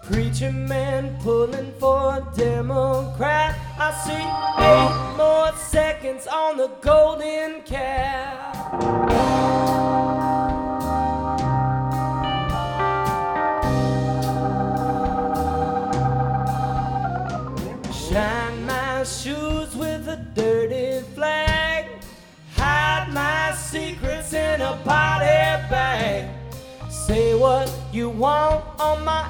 Preacher man pulling for a Democrat. I see 8 more seconds on the golden calf. Shine my shoes with a dirty flag. Hide my secrets in a body bag. Say what you want on my